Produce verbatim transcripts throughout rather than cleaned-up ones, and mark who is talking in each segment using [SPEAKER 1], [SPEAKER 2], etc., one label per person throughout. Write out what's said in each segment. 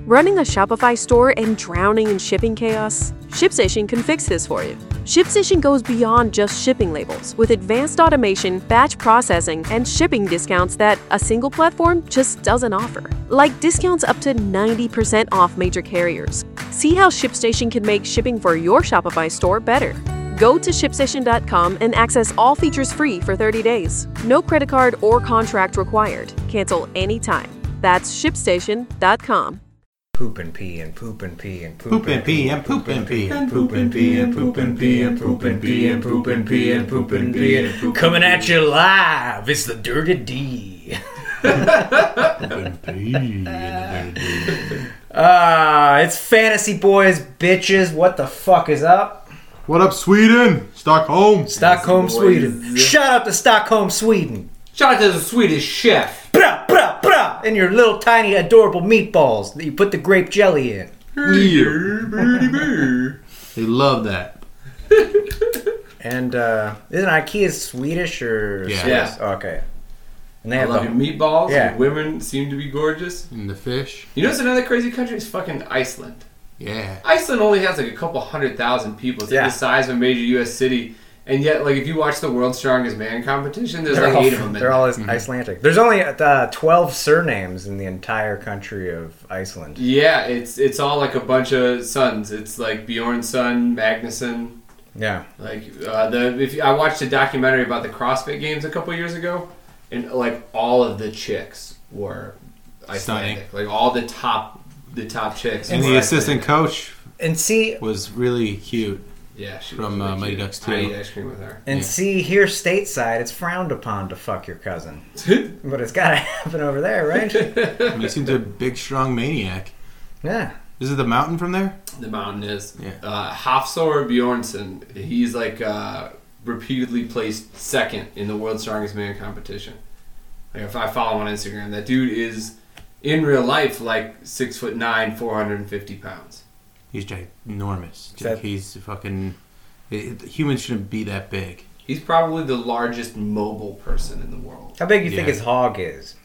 [SPEAKER 1] Running a Shopify store and drowning in shipping chaos? ShipStation can fix this for you. ShipStation goes beyond just shipping labels with advanced automation, batch processing, and shipping discounts that a single platform just doesn't offer. Like discounts up to ninety percent off major carriers. See how ShipStation can make shipping for your Shopify store better. Go to ship station dot com and access all features free for thirty days. No credit card or contract required. Cancel anytime. That's ship station dot com.
[SPEAKER 2] Poop and pee and poop and pee and
[SPEAKER 3] poop and pee and poop and pee and poop and pee and poop and pee and poop and pee and poop and pee and poop and pee and poop.
[SPEAKER 2] Coming at you live, it's the Dirty D. Ah, it's Fantasy Boys, bitches. What the fuck is up?
[SPEAKER 3] What up, Sweden? Stockholm.
[SPEAKER 2] Stockholm, Sweden. Shout out to Stockholm, Sweden.
[SPEAKER 4] Shout out to the Swedish chef.
[SPEAKER 2] Bra, bra, bra. And your little tiny adorable meatballs that you put the grape jelly in.
[SPEAKER 3] They love that.
[SPEAKER 2] And uh, isn't IKEA Swedish or
[SPEAKER 3] yeah?
[SPEAKER 2] Swiss?
[SPEAKER 4] Yeah.
[SPEAKER 2] Oh, okay. And they
[SPEAKER 4] I
[SPEAKER 2] have
[SPEAKER 4] love
[SPEAKER 2] the
[SPEAKER 4] your meatballs.
[SPEAKER 2] Yeah.
[SPEAKER 4] Your women seem to be gorgeous.
[SPEAKER 3] And the fish.
[SPEAKER 4] You know what's another crazy country? It's fucking Iceland.
[SPEAKER 3] Yeah.
[SPEAKER 4] Iceland only has like a couple hundred thousand people. It's like
[SPEAKER 2] Yeah.
[SPEAKER 4] the size of a major U S city. And yet, like, if you watch the World's Strongest Man competition, there's
[SPEAKER 2] they're
[SPEAKER 4] like
[SPEAKER 2] all,
[SPEAKER 4] eight of them in
[SPEAKER 2] They're
[SPEAKER 4] there.
[SPEAKER 2] all Icelandic. There's only uh, twelve surnames in the entire country of Iceland.
[SPEAKER 4] Yeah, it's it's all like a bunch of sons. It's like Bjornsson, Magnusson.
[SPEAKER 2] Yeah.
[SPEAKER 4] Like uh, the if you, I watched a documentary about the CrossFit Games a couple years ago, and like all of the chicks were Icelandic. Like all the top the top chicks.
[SPEAKER 3] And
[SPEAKER 4] were
[SPEAKER 3] the assistant
[SPEAKER 4] Icelandic.
[SPEAKER 3] coach
[SPEAKER 2] And see,
[SPEAKER 3] was really cute.
[SPEAKER 4] Yeah, she
[SPEAKER 3] from
[SPEAKER 4] was really
[SPEAKER 3] uh, Mighty
[SPEAKER 4] cute.
[SPEAKER 3] Ducks two.
[SPEAKER 4] I ate ice cream with her.
[SPEAKER 2] and
[SPEAKER 3] Yeah.
[SPEAKER 2] see here stateside, it's frowned upon to fuck your cousin. But it's got to happen over there, right?
[SPEAKER 3] I mean, he seems a big, strong maniac.
[SPEAKER 2] Yeah.
[SPEAKER 3] Is it the mountain from there?
[SPEAKER 4] The mountain is.
[SPEAKER 3] Yeah.
[SPEAKER 4] Uh, Hafþór Bjornsson, he's like uh, repeatedly placed second in the World's Strongest Man competition. Like if I follow him on Instagram, that dude is in real life like six foot nine, four hundred and fifty pounds.
[SPEAKER 3] He's ginormous.
[SPEAKER 2] That-
[SPEAKER 3] He's fucking... It, humans shouldn't be that big.
[SPEAKER 4] He's probably the largest mobile person in the world.
[SPEAKER 2] How big do you think
[SPEAKER 3] Yeah.
[SPEAKER 2] his hog is?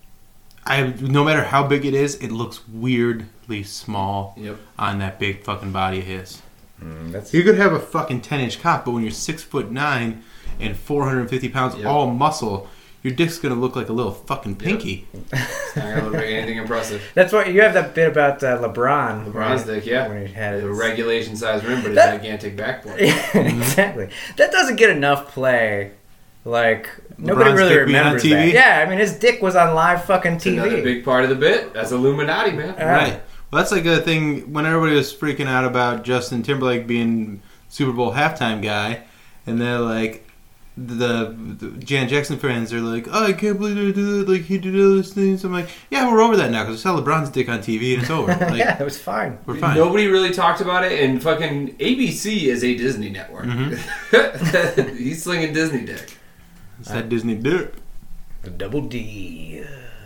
[SPEAKER 3] I no matter how big it is, it looks weirdly small
[SPEAKER 4] Yep.
[SPEAKER 3] on that big fucking body of his.
[SPEAKER 2] Mm, that's
[SPEAKER 3] You could have a fucking ten inch cock, but when you're six foot nine and four hundred and fifty pounds,
[SPEAKER 4] Yep.
[SPEAKER 3] all muscle, your dick's gonna look like a little fucking pinky.
[SPEAKER 4] It's not gonna look like anything impressive.
[SPEAKER 2] That's what you have that bit about uh, LeBron.
[SPEAKER 4] LeBron's
[SPEAKER 2] right?
[SPEAKER 4] dick, yeah.
[SPEAKER 2] When he had
[SPEAKER 4] The
[SPEAKER 2] his...
[SPEAKER 4] regulation size rim, but his
[SPEAKER 2] That-
[SPEAKER 4] gigantic backboard.
[SPEAKER 2] Yeah, exactly. That doesn't get enough play. Like nobody
[SPEAKER 3] LeBron's
[SPEAKER 2] really
[SPEAKER 3] dick being on
[SPEAKER 2] remembers
[SPEAKER 3] T V?
[SPEAKER 2] that. Yeah, I mean his dick was on live fucking
[SPEAKER 4] It's
[SPEAKER 2] T V.
[SPEAKER 4] another big part of the bit. That's Illuminati, man.
[SPEAKER 2] Yeah.
[SPEAKER 3] Right. Well, that's like a thing when everybody was freaking out about Justin Timberlake being Super Bowl halftime guy, and they're like, the, the Janet Jackson fans are like, oh, I can't believe they did that. Like, he did all those things. I'm like, yeah, we're over that now because we saw LeBron's dick on T V and it's over. Like,
[SPEAKER 2] Yeah, it was fine.
[SPEAKER 3] we're fine.
[SPEAKER 4] Nobody really talked about it, and fucking A B C is a Disney network.
[SPEAKER 3] Mm-hmm.
[SPEAKER 4] He's slinging Disney dick.
[SPEAKER 3] It's that Disney dick.
[SPEAKER 2] The double D.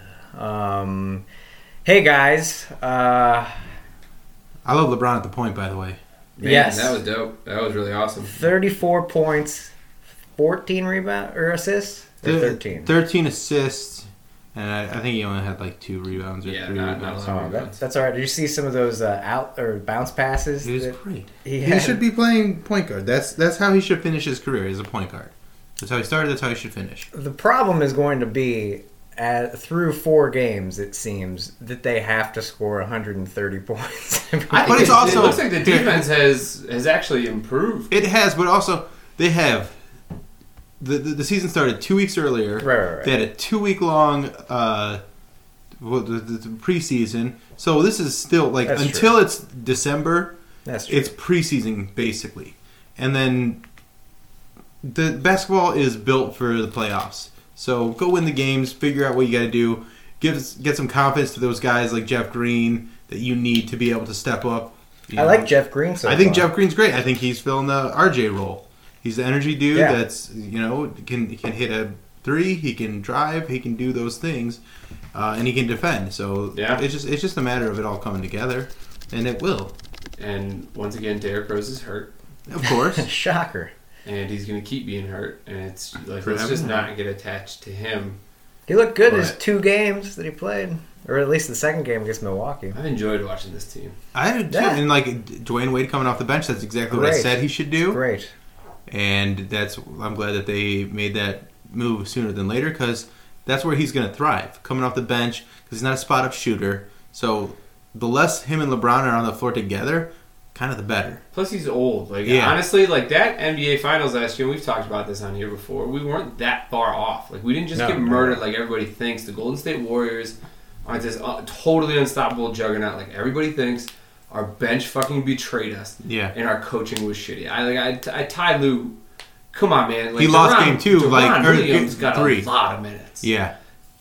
[SPEAKER 2] Um, hey guys. Uh,
[SPEAKER 3] I love LeBron at the point, by the way.
[SPEAKER 4] Man,
[SPEAKER 2] Yes.
[SPEAKER 4] that was dope. That was really awesome.
[SPEAKER 2] thirty-four points, fourteen rebound or assists. Or
[SPEAKER 3] Thir-
[SPEAKER 2] thirteen.
[SPEAKER 3] thirteen assists, and I, I think he only had like two rebounds or
[SPEAKER 4] Yeah,
[SPEAKER 3] three
[SPEAKER 4] not-
[SPEAKER 3] rebounds.
[SPEAKER 4] not a lot.
[SPEAKER 2] Oh, that, that's all right. Did you see some of those uh, out or bounce passes?
[SPEAKER 3] He was
[SPEAKER 2] that
[SPEAKER 3] great.
[SPEAKER 2] He,
[SPEAKER 3] He
[SPEAKER 2] had?
[SPEAKER 3] should be playing point guard. That's that's how he should finish his career as a point guard. That's how he started. That's how he should finish.
[SPEAKER 2] The problem is going to be at, through four games. It seems that they have to score one hundred thirty points.
[SPEAKER 4] I
[SPEAKER 3] But
[SPEAKER 4] think
[SPEAKER 3] it's
[SPEAKER 4] it,
[SPEAKER 3] also-
[SPEAKER 4] it looks like the defense has has actually improved.
[SPEAKER 3] It has, but also they have the the, the season started two weeks earlier.
[SPEAKER 2] Right, right, right.
[SPEAKER 3] They had a two week long uh, well, the, the, the preseason. So this is still like
[SPEAKER 2] That's
[SPEAKER 3] until
[SPEAKER 2] true.
[SPEAKER 3] it's December.
[SPEAKER 2] That's true.
[SPEAKER 3] It's preseason basically, and then the basketball is built for the playoffs. So go win the games, figure out what you got to do, give get some confidence to those guys like Jeff Green that you need to be able to step up. You
[SPEAKER 2] I
[SPEAKER 3] know.
[SPEAKER 2] like Jeff Green so
[SPEAKER 3] I think
[SPEAKER 2] far.
[SPEAKER 3] Jeff Green's great. I think he's filling the R J role. He's the energy dude
[SPEAKER 2] Yeah.
[SPEAKER 3] that's you know can can hit a three, he can drive, he can do those things, uh, and he can defend. So
[SPEAKER 4] Yeah.
[SPEAKER 3] it's just it's just a matter of it all coming together, and it will,
[SPEAKER 4] And once again, Derrick Rose is hurt,
[SPEAKER 3] of course.
[SPEAKER 2] Shocker.
[SPEAKER 4] and he's going to keep being hurt. And it's like
[SPEAKER 3] Forever.
[SPEAKER 4] let's just not get attached to him.
[SPEAKER 2] He looked good in his
[SPEAKER 4] But-
[SPEAKER 2] two games that he played, or at least the second game against Milwaukee.
[SPEAKER 4] I've enjoyed watching this team.
[SPEAKER 3] I did too.
[SPEAKER 2] Yeah.
[SPEAKER 3] And like Dwayne Wade coming off the bench, that's exactly what I
[SPEAKER 2] Great.
[SPEAKER 3] said he should do.
[SPEAKER 2] Great.
[SPEAKER 3] And that's I'm glad that they made that move sooner than later because that's where he's going to thrive, coming off the bench because he's not a spot up shooter. So the less him and LeBron are on the floor together, kind of the better.
[SPEAKER 4] Plus, he's old. Like
[SPEAKER 3] Yeah.
[SPEAKER 4] honestly, like that N B A Finals last year. We've talked about this on here before. We weren't that far off. Like we didn't just
[SPEAKER 2] No,
[SPEAKER 4] get
[SPEAKER 2] no.
[SPEAKER 4] murdered like everybody thinks. The Golden State Warriors aren't this uh, totally unstoppable juggernaut like everybody thinks. Our bench fucking betrayed us.
[SPEAKER 3] Yeah.
[SPEAKER 4] And our coaching was shitty. I like I, I Ty Lue. Come on, man. Like,
[SPEAKER 3] He lost
[SPEAKER 4] Deron-
[SPEAKER 3] game two,
[SPEAKER 4] Deron
[SPEAKER 3] like, or
[SPEAKER 4] Williams
[SPEAKER 3] game
[SPEAKER 4] got
[SPEAKER 3] three.
[SPEAKER 4] a lot of minutes.
[SPEAKER 3] Yeah.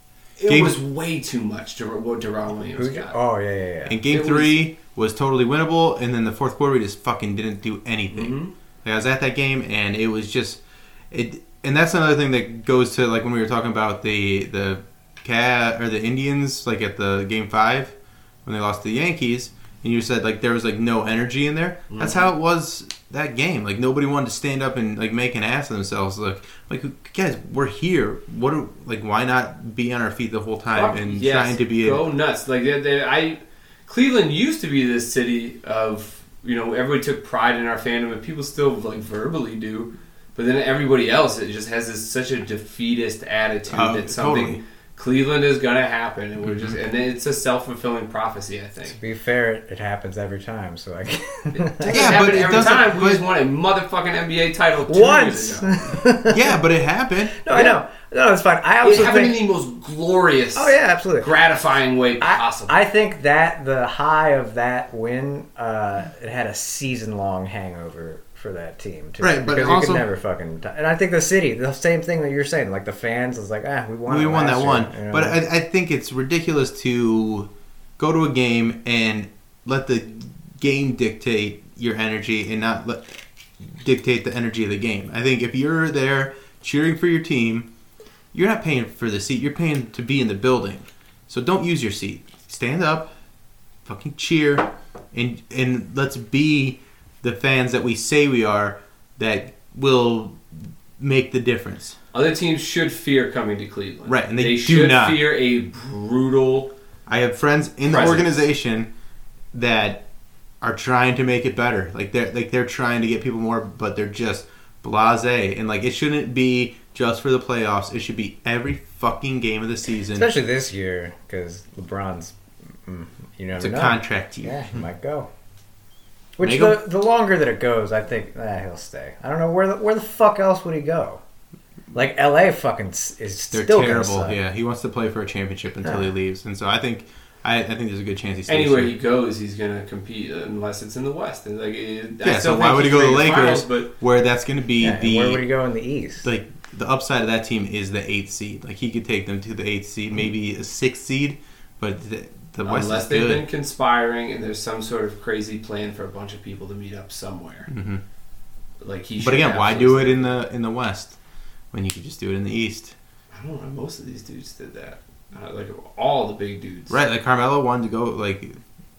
[SPEAKER 4] It
[SPEAKER 3] Game-
[SPEAKER 4] was way too much to what Deron Williams
[SPEAKER 2] Who,
[SPEAKER 4] got.
[SPEAKER 2] oh yeah, yeah, yeah.
[SPEAKER 3] And game
[SPEAKER 4] It
[SPEAKER 3] three was, totally winnable, and then the fourth quarter we just fucking didn't do anything.
[SPEAKER 4] Mhm.
[SPEAKER 3] Like, I was at that game, and it was just it. And that's another thing that goes to like when we were talking about the the cat or the Indians, like at the game five when they lost to the Yankees, and you said like there was like no energy in there. That's how it was that game. Like nobody wanted to stand up and like make an ass of themselves. Like like guys, we're here. What are, like why not be on our feet the whole time
[SPEAKER 4] Fuck,
[SPEAKER 3] and
[SPEAKER 4] yes,
[SPEAKER 3] trying to be
[SPEAKER 4] go
[SPEAKER 3] a,
[SPEAKER 4] nuts. Like they, they, I, Cleveland used to be this city of you know everybody took pride in our fandom, and people still like verbally do. But then everybody else, it just has this such a defeatist attitude
[SPEAKER 3] Oh,
[SPEAKER 4] that something
[SPEAKER 3] totally.
[SPEAKER 4] Cleveland is gonna happen, and we're
[SPEAKER 3] Mm-hmm.
[SPEAKER 4] just and it's a self fulfilling prophecy. I
[SPEAKER 2] To
[SPEAKER 4] think.
[SPEAKER 2] be fair, it, it happens every time. So I
[SPEAKER 4] It
[SPEAKER 2] can
[SPEAKER 4] doesn't
[SPEAKER 3] Yeah,
[SPEAKER 4] happen
[SPEAKER 3] but it
[SPEAKER 4] every
[SPEAKER 3] doesn't-
[SPEAKER 4] time. We
[SPEAKER 3] but-
[SPEAKER 4] just won a motherfucking N B A title two
[SPEAKER 2] once.
[SPEAKER 4] years ago.
[SPEAKER 3] yeah, but it happened.
[SPEAKER 2] No, I know. No, it's fine. I
[SPEAKER 4] It
[SPEAKER 2] also
[SPEAKER 4] happened
[SPEAKER 2] think.
[SPEAKER 4] in the most glorious,
[SPEAKER 2] Oh yeah, absolutely.
[SPEAKER 4] gratifying way
[SPEAKER 2] I,
[SPEAKER 4] possible.
[SPEAKER 2] I think that the high of that win, uh, it had a season-long hangover for that team too.
[SPEAKER 3] Right, but
[SPEAKER 2] because
[SPEAKER 3] also-
[SPEAKER 2] you could never fucking. T- and I think the city, the same thing that you're saying, like the fans is like, ah, we won.
[SPEAKER 3] we
[SPEAKER 2] it
[SPEAKER 3] won that
[SPEAKER 2] last
[SPEAKER 3] one.
[SPEAKER 2] year, you know?
[SPEAKER 3] But I, I think it's ridiculous to go to a game and let the game dictate your energy and not let dictate the energy of the game. I think if you're there cheering for your team, you're not paying for the seat. You're paying to be in the building. So don't use your seat. Stand up, fucking cheer, and and let's be the fans that we say we are that will make the difference.
[SPEAKER 4] Other teams should fear coming to Cleveland.
[SPEAKER 3] Right, and they do
[SPEAKER 4] should
[SPEAKER 3] not.
[SPEAKER 4] fear a brutal.
[SPEAKER 3] I have friends in the
[SPEAKER 4] Presence.
[SPEAKER 3] organization that are trying to make it better. Like they're like they're trying to get people more, but they're just blasé. And like it shouldn't be just for the playoffs. It should be every fucking game of the season.
[SPEAKER 2] especially this year because LeBron's, mm, you never
[SPEAKER 3] It's a
[SPEAKER 2] know.
[SPEAKER 3] contract year.
[SPEAKER 2] Yeah, he might go. Which
[SPEAKER 3] Make
[SPEAKER 2] the, the longer that it goes, I think eh, he'll stay. I don't know where the, where the fuck else would he go? Like L A fucking s- is
[SPEAKER 3] They're
[SPEAKER 2] still gonna
[SPEAKER 3] terrible.
[SPEAKER 2] suck.
[SPEAKER 3] Yeah, he wants to play for a championship until he
[SPEAKER 2] Yeah.
[SPEAKER 3] leaves, and so I think I, I think there's a good chance he stays
[SPEAKER 4] Anywhere
[SPEAKER 3] here.
[SPEAKER 4] he goes, he's gonna compete unless it's in the West. And like, it,
[SPEAKER 3] Yeah,
[SPEAKER 4] I
[SPEAKER 3] so
[SPEAKER 4] still
[SPEAKER 3] why
[SPEAKER 4] think
[SPEAKER 3] would he
[SPEAKER 4] can
[SPEAKER 3] go to the
[SPEAKER 4] make
[SPEAKER 3] Lakers?
[SPEAKER 4] finals, but
[SPEAKER 3] where that's going to be
[SPEAKER 2] Yeah, and
[SPEAKER 3] the
[SPEAKER 2] where would he go in the East?
[SPEAKER 3] like the upside of that team is the eighth seed. Like he could take them to the eighth seed, maybe a sixth seed, but the, the West
[SPEAKER 4] unless
[SPEAKER 3] is
[SPEAKER 4] they've
[SPEAKER 3] good.
[SPEAKER 4] been conspiring and there's some sort of crazy plan for a bunch of people to meet up somewhere.
[SPEAKER 3] Mhm.
[SPEAKER 4] Like he.
[SPEAKER 3] But
[SPEAKER 4] should
[SPEAKER 3] again, why do
[SPEAKER 4] absolutely-
[SPEAKER 3] it in the in the West when you could just do it in the East?
[SPEAKER 4] I don't know. Most of these dudes did that. Uh, like all the big dudes.
[SPEAKER 3] Right, like Carmelo wanted to go. Like,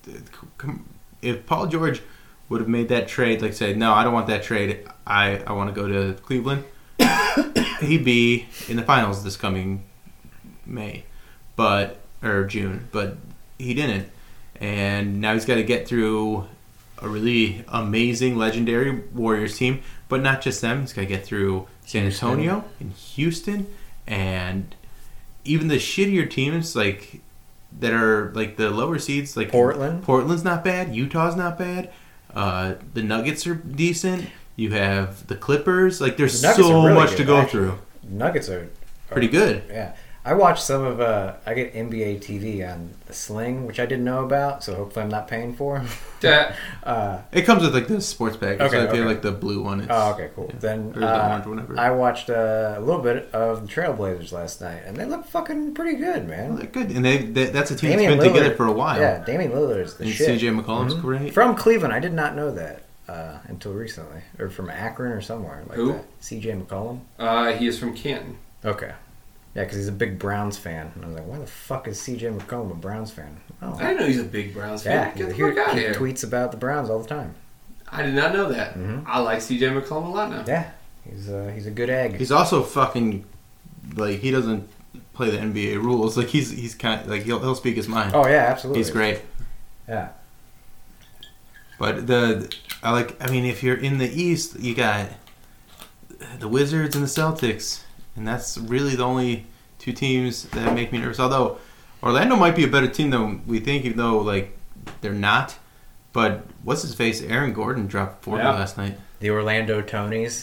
[SPEAKER 3] come- if Paul George would have made that trade, like said, no, I don't want that trade. I I want to go to Cleveland. He'd be in the finals this coming May, but or June, but he didn't, and now he's got to get through a really amazing, legendary Warriors team, but not just them. He's got to get through San
[SPEAKER 2] Houston.
[SPEAKER 3] Antonio and Houston, and even the shittier teams like that are like the lower seeds, like
[SPEAKER 2] Portland.
[SPEAKER 3] Portland's not bad. Utah's not bad. Uh, the Nuggets are decent. You have the Clippers. Like there's
[SPEAKER 2] The Nuggets
[SPEAKER 3] so
[SPEAKER 2] are really
[SPEAKER 3] much
[SPEAKER 2] good,
[SPEAKER 3] to go
[SPEAKER 2] actually.
[SPEAKER 3] through.
[SPEAKER 2] Nuggets are, are
[SPEAKER 3] Pretty good.
[SPEAKER 2] Yeah, I watch some of. Uh, I get N B A T V on the Sling, which I didn't know about. So hopefully I'm not paying for.
[SPEAKER 4] That-
[SPEAKER 2] uh,
[SPEAKER 3] It comes with like the sports package.
[SPEAKER 2] Okay,
[SPEAKER 3] so if you have
[SPEAKER 2] okay.
[SPEAKER 3] like the blue one, it's,
[SPEAKER 2] oh, okay, cool.
[SPEAKER 3] yeah.
[SPEAKER 2] Then
[SPEAKER 3] Or the
[SPEAKER 2] uh,
[SPEAKER 3] orange, whatever.
[SPEAKER 2] I watched uh, a little bit of the Trailblazers last night, and they look fucking pretty good, man.
[SPEAKER 3] They're good, and they, they that's a team
[SPEAKER 2] Damian
[SPEAKER 3] that's been
[SPEAKER 2] Lillard-
[SPEAKER 3] together for a while.
[SPEAKER 2] Yeah, Damian Lillard is the
[SPEAKER 3] and
[SPEAKER 2] shit.
[SPEAKER 3] C J McCollum's
[SPEAKER 2] Mhm.
[SPEAKER 3] great.
[SPEAKER 2] From Cleveland, I did not know that uh, until recently, or from Akron or somewhere like
[SPEAKER 4] Who?
[SPEAKER 2] that. C J McCollum.
[SPEAKER 4] Uh, he is from Canton.
[SPEAKER 2] Okay. Yeah, because he's a big Browns fan. And I was like, why the fuck is C J McCollum a Browns fan? Oh,
[SPEAKER 4] I didn't know he's a big Browns fan.
[SPEAKER 2] yeah.
[SPEAKER 4] Get the
[SPEAKER 2] he,
[SPEAKER 4] fuck out of
[SPEAKER 2] he
[SPEAKER 4] here.
[SPEAKER 2] tweets about the Browns all the time.
[SPEAKER 4] I did not know that.
[SPEAKER 2] Mhm.
[SPEAKER 4] I like C J McCollum a lot now.
[SPEAKER 2] Yeah, he's uh, he's a good egg.
[SPEAKER 3] He's also fucking like he doesn't play the N B A rules. Like he's he's kind of, like he'll he'll speak his mind.
[SPEAKER 2] Oh yeah, absolutely.
[SPEAKER 3] He's great.
[SPEAKER 2] Yeah.
[SPEAKER 3] But the I like I mean if you're in the East, you got the Wizards and the Celtics, and that's really the only two teams that make me nervous. Although Orlando might be a better team than we think, even though like they're not. But what's his face? Aaron Gordon dropped forty
[SPEAKER 4] Yeah.
[SPEAKER 3] last night.
[SPEAKER 2] The Orlando Tonys.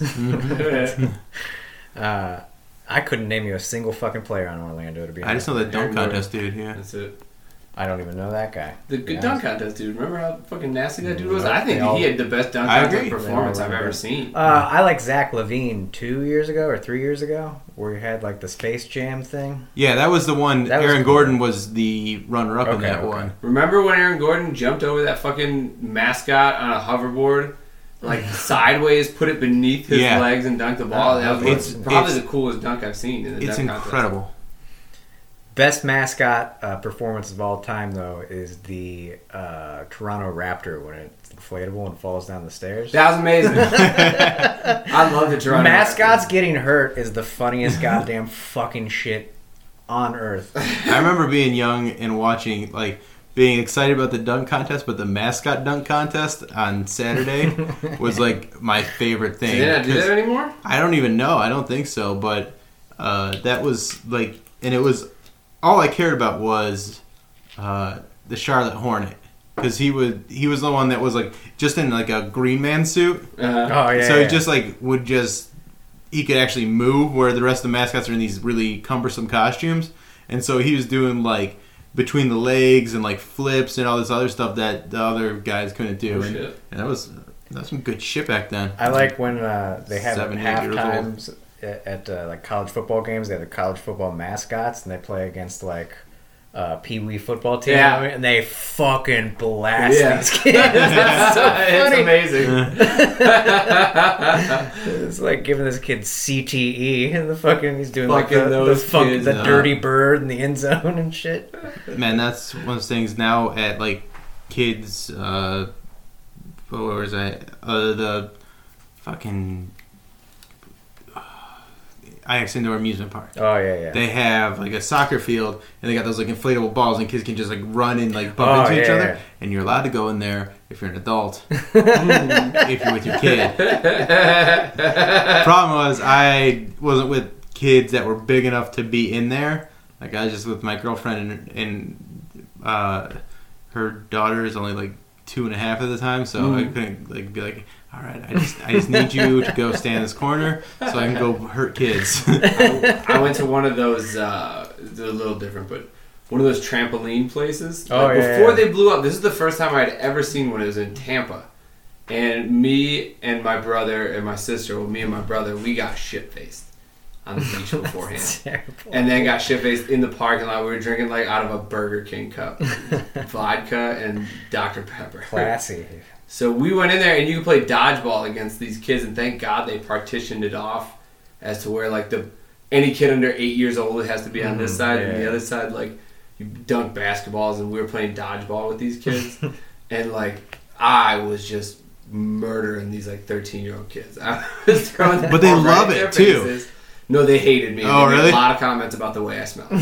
[SPEAKER 2] uh, I couldn't name you a single fucking player on Orlando, to be honest.
[SPEAKER 3] I just know that dunk
[SPEAKER 4] Aaron
[SPEAKER 3] contest dude. Yeah.
[SPEAKER 4] That's it.
[SPEAKER 2] I don't even know that guy.
[SPEAKER 4] The good
[SPEAKER 2] Yeah.
[SPEAKER 4] dunk contest, dude. Remember how fucking nasty that dude was?
[SPEAKER 2] Nope,
[SPEAKER 4] I think
[SPEAKER 2] they all-
[SPEAKER 4] he had the best dunk
[SPEAKER 3] I
[SPEAKER 4] contest
[SPEAKER 3] agree.
[SPEAKER 4] performance
[SPEAKER 2] They all
[SPEAKER 4] I've
[SPEAKER 2] were
[SPEAKER 4] ever
[SPEAKER 2] good.
[SPEAKER 4] seen.
[SPEAKER 2] Uh, I like Zach Levine two years ago or three years ago, where he had like the Space Jam thing.
[SPEAKER 3] Yeah, that was the one.
[SPEAKER 2] That was
[SPEAKER 3] Aaron
[SPEAKER 2] cool.
[SPEAKER 3] Gordon was the runner-up in
[SPEAKER 2] Okay,
[SPEAKER 3] that
[SPEAKER 2] okay.
[SPEAKER 3] one.
[SPEAKER 4] Remember when Aaron Gordon jumped over that fucking mascot on a hoverboard, like sideways, put it beneath his
[SPEAKER 3] Yeah.
[SPEAKER 4] legs and dunked the ball? That was
[SPEAKER 3] It's-
[SPEAKER 4] probably
[SPEAKER 3] it's-
[SPEAKER 4] the coolest dunk I've seen in the
[SPEAKER 3] It's
[SPEAKER 4] dunk contest.
[SPEAKER 3] incredible.
[SPEAKER 2] Best mascot uh, performance of all time, though, is the uh, Toronto Raptor when it's inflatable and falls down the stairs.
[SPEAKER 4] That was amazing. I love the Toronto
[SPEAKER 2] Mascots
[SPEAKER 4] Raptors.
[SPEAKER 2] getting hurt is the funniest goddamn fucking shit on earth.
[SPEAKER 3] I remember being young and watching, like, being excited about the dunk contest, but the mascot dunk contest on Saturday was, like, my favorite
[SPEAKER 4] Do
[SPEAKER 3] thing.
[SPEAKER 4] they not do
[SPEAKER 3] 'Cause
[SPEAKER 4] that anymore?
[SPEAKER 3] I don't even know. I don't think so. But uh, that was, like, and it was, all I cared about was uh, the Charlotte Hornet. Because he would, he was the one that was, like, just in, like, a Green Man suit.
[SPEAKER 4] Uh,
[SPEAKER 2] Oh yeah.
[SPEAKER 3] so
[SPEAKER 2] yeah.
[SPEAKER 3] he just, like, would just, he could actually move, where the rest of the mascots are in these really cumbersome costumes. And so he was doing, like, between the legs and, like, flips and all this other stuff that the other guys couldn't do.
[SPEAKER 4] Oh,
[SPEAKER 3] and,
[SPEAKER 4] shit.
[SPEAKER 3] and that was that was some good shit back then.
[SPEAKER 2] I like when uh, they have
[SPEAKER 3] Seven,
[SPEAKER 2] half
[SPEAKER 3] eight years
[SPEAKER 2] times at, at uh, like college football games. They have the college football mascots, and they play against like uh, Pee Wee football team,
[SPEAKER 4] Yeah.
[SPEAKER 2] and they fucking blast
[SPEAKER 4] Yeah.
[SPEAKER 2] these kids. It's so
[SPEAKER 4] it's
[SPEAKER 2] funny.
[SPEAKER 4] amazing.
[SPEAKER 2] It's like giving this kid C T E, and the fucking he's doing like
[SPEAKER 4] Fucking
[SPEAKER 2] the, the,
[SPEAKER 4] those
[SPEAKER 2] fuck,
[SPEAKER 4] kids
[SPEAKER 2] the
[SPEAKER 3] up.
[SPEAKER 2] dirty bird in the end zone and shit.
[SPEAKER 3] Man, that's one of those things now at, like, kids, uh, where was I? Uh, the fucking Ix Indoor Amusement Park.
[SPEAKER 2] Oh yeah, yeah.
[SPEAKER 3] They have, like, a soccer field, and they got those, like, inflatable balls, and kids can just, like, run and, like, bump
[SPEAKER 2] Oh,
[SPEAKER 3] into each
[SPEAKER 2] yeah,
[SPEAKER 3] other.
[SPEAKER 2] yeah.
[SPEAKER 3] And you're allowed to go in there if you're an adult, if you're with your kid. Problem was, I wasn't with kids that were big enough to be in there. Like, I was just with my girlfriend, and, and uh, her daughter is only, like, two and a half at the time, so I couldn't, like, be like, all right, I just I just need you to go stand in this corner so I can go hurt kids.
[SPEAKER 4] I went to one of those, uh, they're a little different, but one of those trampoline places.
[SPEAKER 2] Oh,
[SPEAKER 4] Like,
[SPEAKER 2] yeah,
[SPEAKER 4] Before
[SPEAKER 2] yeah.
[SPEAKER 4] they blew up, this is the first time I'd ever seen one. It was in Tampa. And me and my brother and my sister, well, me and my brother, we got shit-faced on the beach beforehand.
[SPEAKER 2] Terrible.
[SPEAKER 4] And then got shit-faced in the parking lot. We were drinking, like, out of a Burger King cup. Vodka and Doctor Pepper.
[SPEAKER 2] Classy.
[SPEAKER 4] So we went in there, and you could play dodgeball against these kids, and thank God they partitioned it off as to where, like, the any kid under eight years old has to be on this
[SPEAKER 2] Mhm,
[SPEAKER 4] side, and the
[SPEAKER 2] yeah.
[SPEAKER 4] other side, like, you dunk basketballs, and we were playing dodgeball with these kids, and, like, I was just murdering these, like, thirteen-year-old kids. I was throwing the
[SPEAKER 3] But they
[SPEAKER 4] ball right
[SPEAKER 3] love
[SPEAKER 4] in their
[SPEAKER 3] it, too.
[SPEAKER 4] faces. No, they hated me.
[SPEAKER 3] Oh,
[SPEAKER 4] They made
[SPEAKER 3] really?
[SPEAKER 4] a lot of comments about the way I smelled.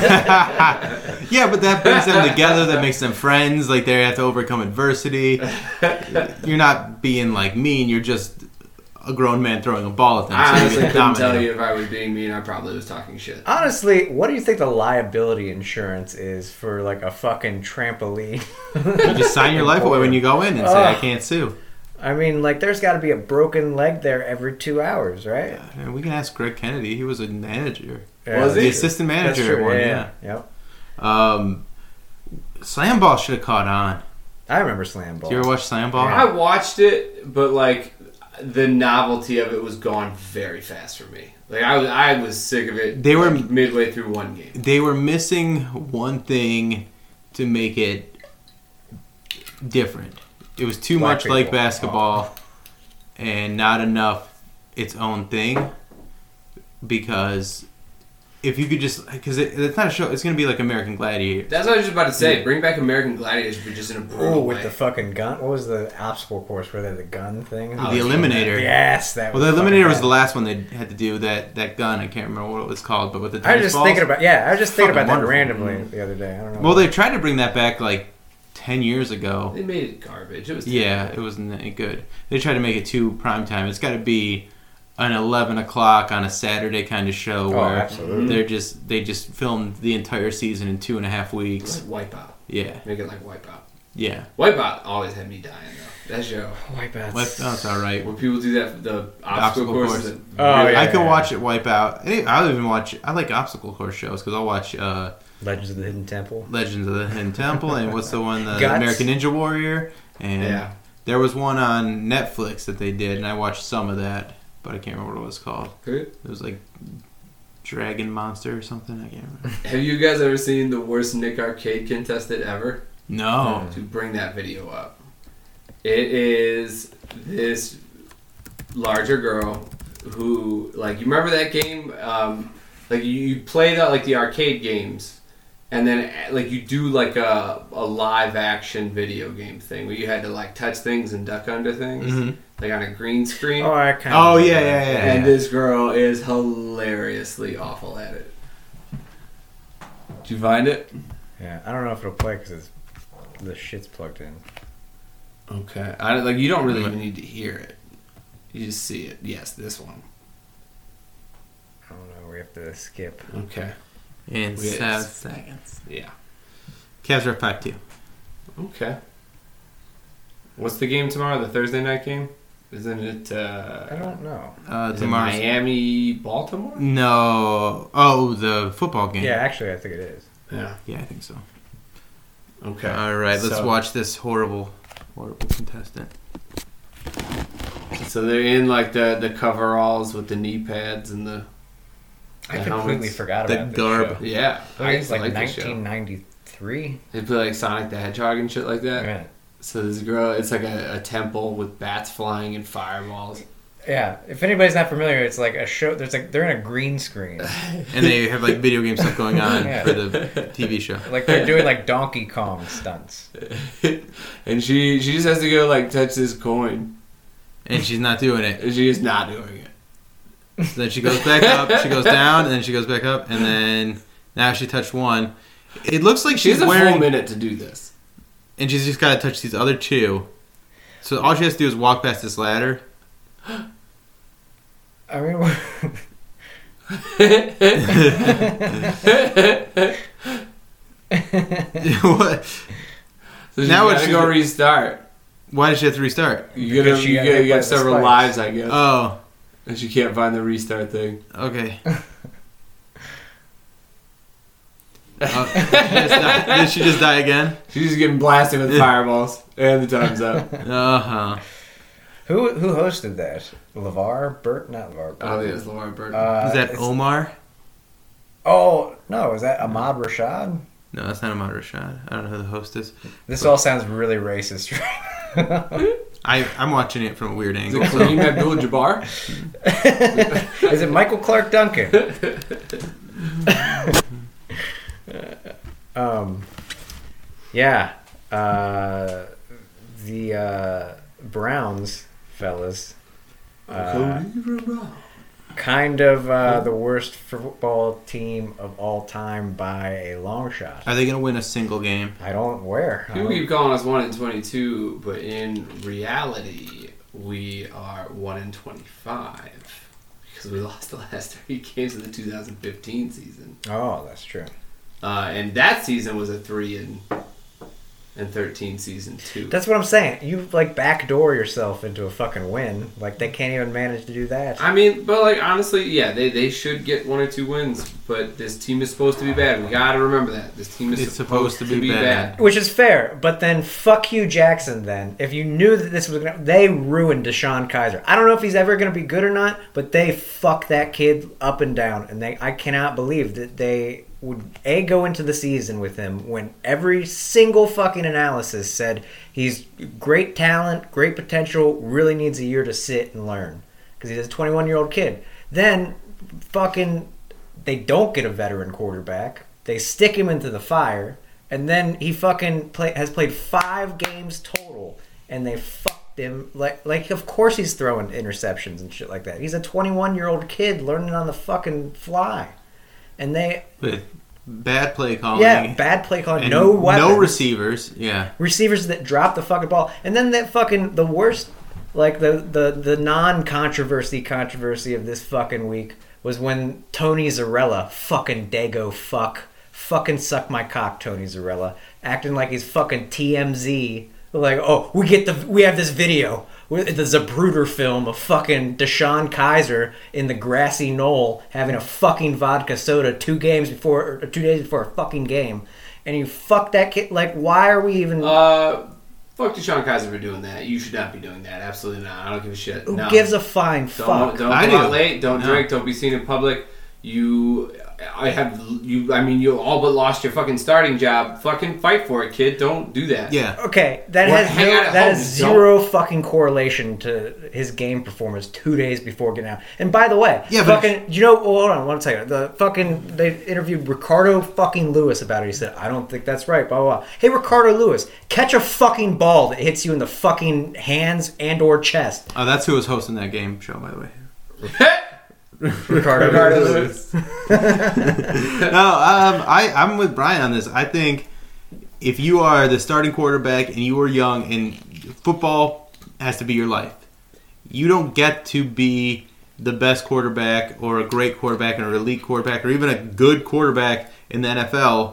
[SPEAKER 3] Yeah, but that brings them together. That makes them friends. Like, they have to overcome adversity. You're not being, like, mean. You're just a grown man throwing a ball at them.
[SPEAKER 4] I
[SPEAKER 3] so you
[SPEAKER 4] honestly
[SPEAKER 3] can
[SPEAKER 4] couldn't
[SPEAKER 3] dominate
[SPEAKER 4] tell
[SPEAKER 3] them.
[SPEAKER 4] you if I was being mean. I probably was talking shit.
[SPEAKER 2] Honestly, what do you think the liability insurance is for like a fucking trampoline?
[SPEAKER 3] You just sign your life away when you go in and say,
[SPEAKER 2] Oh.
[SPEAKER 3] I can't sue.
[SPEAKER 2] I mean, like, there's got to be a broken leg there every two hours, right?
[SPEAKER 3] And we can ask Greg Kennedy. He was a manager.
[SPEAKER 2] Yeah,
[SPEAKER 4] Was
[SPEAKER 3] The
[SPEAKER 4] he?
[SPEAKER 3] assistant
[SPEAKER 2] That's
[SPEAKER 3] manager at
[SPEAKER 2] true.
[SPEAKER 3] one,
[SPEAKER 2] Yeah,
[SPEAKER 3] yeah.
[SPEAKER 2] Yep.
[SPEAKER 3] Um, Slam Ball should have caught on.
[SPEAKER 2] I remember slam ball.
[SPEAKER 3] Do you ever watch Slam Ball?
[SPEAKER 4] I watched it, but like the novelty of it was gone very fast for me. Like I was, I was sick of it.
[SPEAKER 3] They were-
[SPEAKER 4] like, midway through one game.
[SPEAKER 3] They were missing one thing to make it different. It was too
[SPEAKER 2] Black
[SPEAKER 3] much like
[SPEAKER 2] people.
[SPEAKER 3] basketball and not enough its own thing, because if you could just because it, it's not a show, it's gonna be like American Gladiator.
[SPEAKER 4] That's what I was just about to say. Bring back American Gladiators, but just in a brutal
[SPEAKER 2] Oh, with
[SPEAKER 4] way.
[SPEAKER 2] the fucking gun. What was the obstacle course where they had the gun thing?
[SPEAKER 3] The Eliminator.
[SPEAKER 2] Yes, that.
[SPEAKER 3] Well,
[SPEAKER 2] was
[SPEAKER 3] the
[SPEAKER 2] fucking
[SPEAKER 3] Eliminator was
[SPEAKER 2] bad.
[SPEAKER 3] the last one they had to do. That that gun, I can't remember what it was called, but with the
[SPEAKER 2] I
[SPEAKER 3] tennis
[SPEAKER 2] was just
[SPEAKER 3] balls.
[SPEAKER 2] thinking about. Yeah, I was just thinking
[SPEAKER 3] Fucking
[SPEAKER 2] about that
[SPEAKER 3] wonderful.
[SPEAKER 2] randomly the other day. I don't know.
[SPEAKER 3] Well, they tried to bring that back like ten years ago.
[SPEAKER 4] They made it garbage. It was
[SPEAKER 3] Yeah,
[SPEAKER 4] terrible.
[SPEAKER 3] it wasn't any good. They tried to make it too prime time. It's got to be an eleven o'clock on a Saturday kind of show
[SPEAKER 2] Oh,
[SPEAKER 3] where
[SPEAKER 2] absolutely.
[SPEAKER 3] they're just they just filmed the entire season in two and a half weeks.
[SPEAKER 4] Like Wipeout.
[SPEAKER 3] Yeah,
[SPEAKER 4] Make it like Wipeout.
[SPEAKER 3] yeah.
[SPEAKER 4] Wipeout always had me dying though. That show.
[SPEAKER 2] Wipeouts.
[SPEAKER 3] Well, that's all right.
[SPEAKER 4] When people do that, the obstacle,
[SPEAKER 3] obstacle
[SPEAKER 4] courses.
[SPEAKER 3] course.
[SPEAKER 4] that
[SPEAKER 2] Oh,
[SPEAKER 4] really-
[SPEAKER 2] yeah.
[SPEAKER 3] I can watch it wipe out. Hey, I'll even watch. I like obstacle course shows because I'll watch uh,
[SPEAKER 2] Legends of the Hidden Temple.
[SPEAKER 3] Legends of the Hidden Temple and what's the one, the
[SPEAKER 2] Guts.
[SPEAKER 3] American Ninja Warrior, and
[SPEAKER 4] Yeah.
[SPEAKER 3] there was one on Netflix that they did, and I watched some of that, but I can't remember what it was called.
[SPEAKER 4] Good.
[SPEAKER 3] It was like Dragon Monster or something. I can't remember.
[SPEAKER 4] Have you guys ever seen the worst Nick Arcade contestant ever?
[SPEAKER 3] No.
[SPEAKER 4] To bring that video up. It is this larger girl who, like, you remember that game? Um, like, you, you play that, like, the arcade games, and then, like, you do, like, a, a live action video game thing where you had to, like, touch things and duck under things,
[SPEAKER 3] Mhm.
[SPEAKER 4] like, on a green screen.
[SPEAKER 2] Oh, I kind
[SPEAKER 3] Oh, yeah, yeah, yeah.
[SPEAKER 4] And this girl is hilariously awful at it. Did you find it?
[SPEAKER 2] Yeah, I don't know if it'll play because the shit's plugged in.
[SPEAKER 4] Okay. I don't- like you don't really even need to hear it. You just see it. Yes, this one.
[SPEAKER 2] I don't know. We have to skip.
[SPEAKER 4] Okay.
[SPEAKER 3] In
[SPEAKER 4] We-
[SPEAKER 3] seven seconds.
[SPEAKER 4] Yeah.
[SPEAKER 3] Cavs are five two.
[SPEAKER 4] Okay. What's the game tomorrow? The Thursday night game? Isn't it? Uh,
[SPEAKER 2] I don't know.
[SPEAKER 3] Uh,
[SPEAKER 4] is it
[SPEAKER 3] tomorrow's
[SPEAKER 4] Miami, Baltimore?
[SPEAKER 3] no. Oh, the football game.
[SPEAKER 2] Yeah, actually, I think it is.
[SPEAKER 4] Yeah.
[SPEAKER 3] Yeah, I think so.
[SPEAKER 4] Okay.
[SPEAKER 3] All right, let's
[SPEAKER 4] So-
[SPEAKER 3] watch this horrible, horrible contestant.
[SPEAKER 4] So they're in like the the coveralls with the knee pads and the.
[SPEAKER 2] I
[SPEAKER 4] the
[SPEAKER 2] completely
[SPEAKER 4] helmets.
[SPEAKER 2] forgot
[SPEAKER 3] The
[SPEAKER 2] about this
[SPEAKER 3] garb.
[SPEAKER 2] show.
[SPEAKER 4] Yeah,
[SPEAKER 2] I
[SPEAKER 4] I
[SPEAKER 2] think
[SPEAKER 4] used
[SPEAKER 2] it's
[SPEAKER 4] to
[SPEAKER 2] like
[SPEAKER 4] like this show.
[SPEAKER 2] nineteen ninety-three.
[SPEAKER 4] They play like Sonic the Hedgehog and shit like that.
[SPEAKER 2] Yeah.
[SPEAKER 4] So this girl, it's like a, a temple with bats flying and fireballs.
[SPEAKER 2] Yeah, if anybody's not familiar, it's like a show. There's like they're in a green screen,
[SPEAKER 3] And they have like video game stuff going on
[SPEAKER 2] Yeah.
[SPEAKER 3] for the T V show.
[SPEAKER 2] like they're doing like Donkey Kong stunts.
[SPEAKER 4] And she she just has to go like touch this coin.
[SPEAKER 3] And she's not doing it.
[SPEAKER 4] And she is not doing it.
[SPEAKER 3] So then she goes back up, she goes down, and then she goes back up, and then now she touched one. It looks like
[SPEAKER 4] She
[SPEAKER 3] she's
[SPEAKER 4] has a
[SPEAKER 3] wearing,
[SPEAKER 4] full minute to do this.
[SPEAKER 3] and she's just got to touch these other two. So all she has to do is walk past this ladder.
[SPEAKER 2] I mean,
[SPEAKER 3] What?
[SPEAKER 4] So she
[SPEAKER 3] Now what
[SPEAKER 4] gotta
[SPEAKER 3] she
[SPEAKER 4] go
[SPEAKER 3] do-
[SPEAKER 4] rhystart.
[SPEAKER 3] Why does she have to restart?
[SPEAKER 4] You gotta,
[SPEAKER 2] Because she
[SPEAKER 4] you
[SPEAKER 2] got
[SPEAKER 4] gotta
[SPEAKER 2] hit by
[SPEAKER 4] get
[SPEAKER 2] the
[SPEAKER 4] several
[SPEAKER 2] spikes.
[SPEAKER 4] lives, I guess.
[SPEAKER 3] Oh,
[SPEAKER 4] And she can't find the restart thing.
[SPEAKER 3] okay. Oh, did, she just die, did she just die again?
[SPEAKER 4] She's just getting blasted with fireballs. And the time's up.
[SPEAKER 3] Uh huh.
[SPEAKER 2] who who hosted that? LeVar Burt, not LeVar. Burt.
[SPEAKER 4] I don't think it's Laura Burton.
[SPEAKER 2] Uh,
[SPEAKER 3] Is that
[SPEAKER 2] it's-
[SPEAKER 3] Omar?
[SPEAKER 2] Oh no, is that Ahmad Rashad?
[SPEAKER 3] No, that's not Ahmad Rashad. I don't know who the host is.
[SPEAKER 2] This all sounds really racist.
[SPEAKER 3] I, I'm watching it from a weird
[SPEAKER 4] is
[SPEAKER 3] angle.
[SPEAKER 4] it
[SPEAKER 3] So.
[SPEAKER 4] Kareem Abdul-Jabbar?
[SPEAKER 2] Is it Michael Clark Duncan? um, yeah. Uh, the uh, Browns, fellas, uh, kind of uh, the worst football team of all time by a long shot.
[SPEAKER 3] Are they going to win a single game?
[SPEAKER 2] I don't where. I
[SPEAKER 4] People
[SPEAKER 2] don't-
[SPEAKER 4] keep calling us one in twenty-two, but in reality, we are one in twenty-five because we lost the last three games of the two thousand fifteen season,
[SPEAKER 2] Oh, that's true.
[SPEAKER 4] uh, and that season was a three and and thirteen season too.
[SPEAKER 2] That's what I'm saying. You like backdoor yourself into a fucking win. Like they can't even manage to do that.
[SPEAKER 4] I mean, but like honestly, yeah, they, they should get one or two wins, but this team is supposed to be bad. We gotta remember that this team is
[SPEAKER 3] It's
[SPEAKER 4] supposed, to be, bad.
[SPEAKER 2] Which is fair, but then fuck Hugh Jackson then. If you knew that this was gonna they ruined Deshaun Kaiser. I don't know if he's ever gonna be good or not, but they fucked that kid up and down, and they I cannot believe that they would A go into the season with him when every single fucking analysis said he's great talent, great potential, really needs a year to sit and learn. Because he's a twenty-one year old kid. Then fucking they don't get a veteran quarterback. They stick him into the fire, and then he fucking play, has played five games total, and they fucked him. Like, like of course he's throwing interceptions and shit like that. He's a twenty-one-year-old kid learning on the fucking fly. And they...
[SPEAKER 3] With bad play calling.
[SPEAKER 2] Yeah, bad play calling.
[SPEAKER 3] And
[SPEAKER 2] no weapons.
[SPEAKER 3] No receivers. Yeah.
[SPEAKER 2] Receivers that drop the fucking ball. And then that fucking... The worst... Like, the, the, the non-controversy controversy of this fucking week was when Tony Zarella, fucking Dago fuck, fucking suck my cock, Tony Zarella, acting like he's fucking T M Z. Like, oh, we get the... We have this video. The Zapruder film of fucking Deshaun Kaiser in the grassy knoll having a fucking vodka soda two games before, or two days before a fucking game, and you fuck that kid. Like, why are we even?
[SPEAKER 4] Uh, fuck Deshaun Kaiser for doing that. You should not be doing that. Absolutely not. I don't give a shit.
[SPEAKER 2] Who
[SPEAKER 4] no.
[SPEAKER 2] gives a flying
[SPEAKER 4] Don't,
[SPEAKER 2] fuck?
[SPEAKER 4] don't
[SPEAKER 3] I
[SPEAKER 4] go
[SPEAKER 3] do.
[SPEAKER 4] out late. Don't
[SPEAKER 3] No.
[SPEAKER 4] drink. Don't be seen in public. You, I have you. I mean, you all but lost your fucking starting job. Fucking fight for it, kid. Don't do that.
[SPEAKER 3] Yeah.
[SPEAKER 2] Okay, that
[SPEAKER 4] Or
[SPEAKER 2] has
[SPEAKER 4] hang
[SPEAKER 2] no,
[SPEAKER 4] out at
[SPEAKER 2] that
[SPEAKER 4] home,
[SPEAKER 2] has
[SPEAKER 4] just
[SPEAKER 2] zero fucking correlation to his game performance two days before getting out. And by the way,
[SPEAKER 3] Yeah, but
[SPEAKER 2] fucking, you know, well, hold on one second. The fucking they interviewed Ricardo fucking Lewis about it. He said, "I don't think that's right." Blah blah blah. Hey, Ricardo Lewis, catch a fucking ball that hits you in the fucking hands and or chest.
[SPEAKER 3] Oh, that's who was hosting that game show, by the way.
[SPEAKER 2] Ricardo,
[SPEAKER 4] Ricardo
[SPEAKER 2] Lewis.
[SPEAKER 4] Lewis.
[SPEAKER 3] No, um, I, I'm with Brian on this. I think if you are the starting quarterback and you are young and football has to be your life, you don't get to be the best quarterback or a great quarterback or an elite quarterback or even a good quarterback in the N F L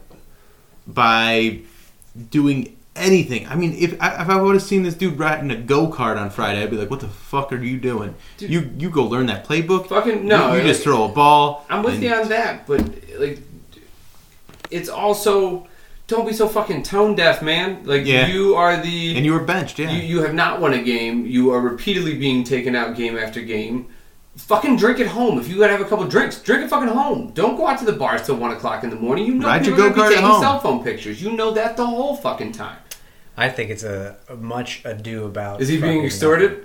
[SPEAKER 3] by doing anything. I mean, if I, if I would have seen this dude riding a go-kart on Friday, I'd be like, what the fuck are you doing?
[SPEAKER 4] Dude.
[SPEAKER 3] you you go learn that playbook.
[SPEAKER 4] Fucking no.
[SPEAKER 3] You, you just
[SPEAKER 4] like,
[SPEAKER 3] throw a ball.
[SPEAKER 4] I'm with
[SPEAKER 3] and-
[SPEAKER 4] you on that, but like, it's also don't be so fucking tone deaf, man. Like
[SPEAKER 3] Yeah.
[SPEAKER 4] you are the
[SPEAKER 3] And you were benched, yeah.
[SPEAKER 4] you, you have not won a game. You are repeatedly being taken out game after game. Fucking drink at home. If you gotta have a couple drinks, drink at fucking home. Don't go out to the bars till one o'clock in the morning. You know
[SPEAKER 3] Ride your
[SPEAKER 4] people are gonna
[SPEAKER 3] go-kart
[SPEAKER 4] be
[SPEAKER 3] at
[SPEAKER 4] taking
[SPEAKER 3] home.
[SPEAKER 4] cell phone pictures. You know that the whole fucking time.
[SPEAKER 2] I think it's a, a much ado about.
[SPEAKER 4] Is he being
[SPEAKER 2] fucking
[SPEAKER 4] extorted?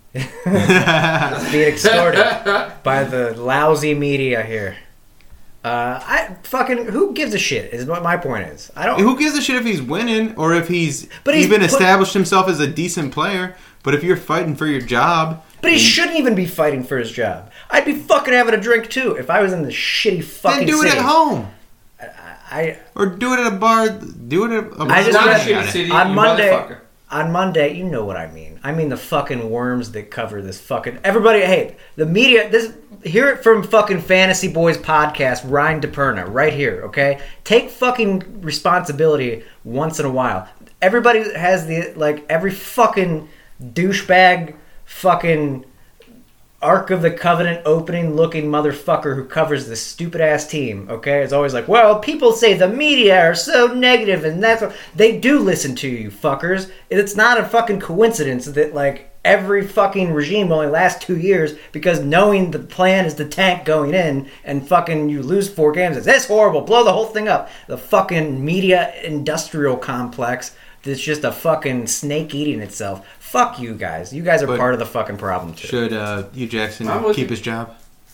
[SPEAKER 2] nothing. Being extorted by the lousy media here. Uh, I fucking who gives a shit? Is what my point is. I don't.
[SPEAKER 3] Who gives a shit if he's winning or if he's,
[SPEAKER 2] But he's
[SPEAKER 3] even
[SPEAKER 2] put-
[SPEAKER 3] established himself as a decent player? But if you're fighting for your job,
[SPEAKER 2] But he
[SPEAKER 3] and-
[SPEAKER 2] shouldn't even be fighting for his job. I'd be fucking having a drink too if I was in this shitty fucking
[SPEAKER 3] then do it
[SPEAKER 2] city.
[SPEAKER 3] at home
[SPEAKER 2] I
[SPEAKER 3] or do it at a bar. Do it at a bar.
[SPEAKER 2] I just
[SPEAKER 4] not a
[SPEAKER 2] read-
[SPEAKER 4] shitty city,
[SPEAKER 2] on
[SPEAKER 4] you
[SPEAKER 2] Monday.
[SPEAKER 4] motherfucker.
[SPEAKER 2] On Monday, you know what I mean. I mean the fucking worms that cover this fucking everybody. Hey, the media. This hear it from fucking Fantasy Boys podcast. Ryan DePerna, right here. Okay, take fucking responsibility once in a while. Everybody has the like every fucking douchebag, fucking Ark of the Covenant opening looking motherfucker who covers this stupid ass team, okay? It's always like, well, people say the media are so negative and that's what they do listen to you fuckers. It's not a fucking coincidence that like every fucking regime only lasts two years because knowing the plan is to tank going in and fucking you lose four games. It's that's horrible. Blow the whole thing up. The fucking media industrial complex that's just a fucking snake eating itself. Fuck you guys. You guys are
[SPEAKER 3] But
[SPEAKER 2] part of the fucking problem too.
[SPEAKER 3] Should uh, Hugh Jackson
[SPEAKER 4] I'm with
[SPEAKER 3] keep
[SPEAKER 4] you.
[SPEAKER 3] his job?